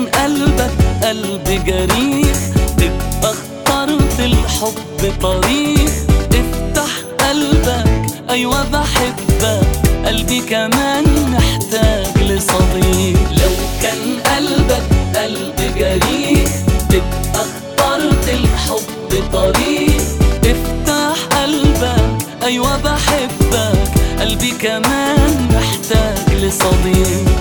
كان قلبك قلب جريح تبقى اخترت الحب طريق. افتح قلبك ايوه بحبك، قلبي كمان محتاج لصديق. لو كان قلبك قلب جريح تبقى اخترت الحب طريق. افتح قلبك ايوه بحبك، قلبي كمان محتاج لصديق.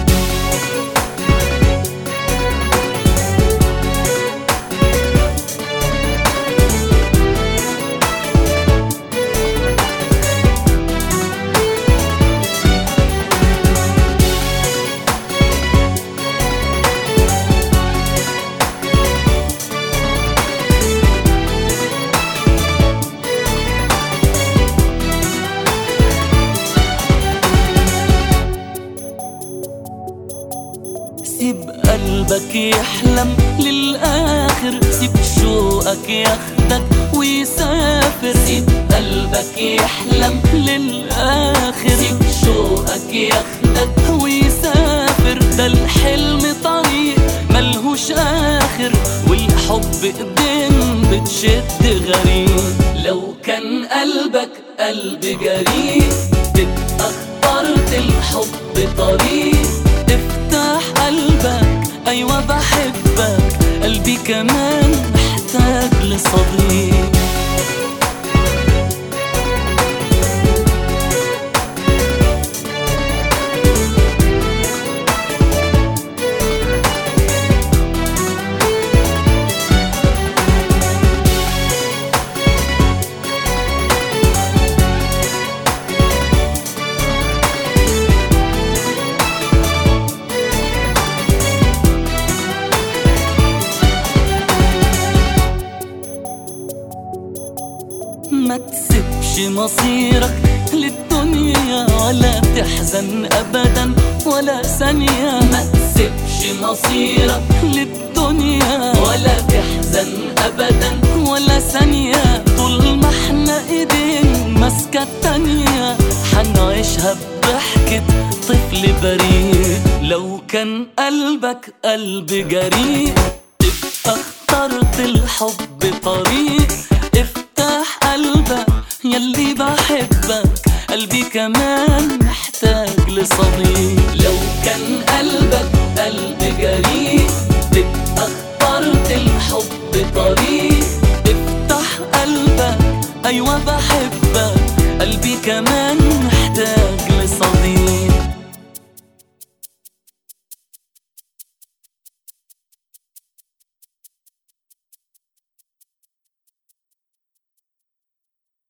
سيب قلبك يحلم للآخر، سيب شوقك ياخدك ويسافر. سيب قلبك يحلم للآخر، سيب شوقك ياخدك ويسافر. ده الحلم طريق ملهوش آخر، والحب ايدين بتشد غريب. لو كان قلبك قلب جريح تبقى اخترت الحب طريق. افتح قلبك ايوه بحبك، قلبي كمان محتاج لصديق. ما تسيبش مصيرك للدنيا ولا تحزن أبدا ولا ثانية. ما تسيبش مصيرك للدنيا ولا تحزن أبدا ولا ثانية. طول ما احنا ايدين ماسكة التانية حنعيشها بضحكة طفل بريء. لو كان قلبك قلب جريء تبقى اخترت الحب طريق. افتح قلبك يلي بحبك، قلبي كمان محتاج لصديق. لو كان قلبك قلب جريح تبقى اخترت الحب طريق. افتح قلبك ايوه بحبك، قلبي كمان محتاج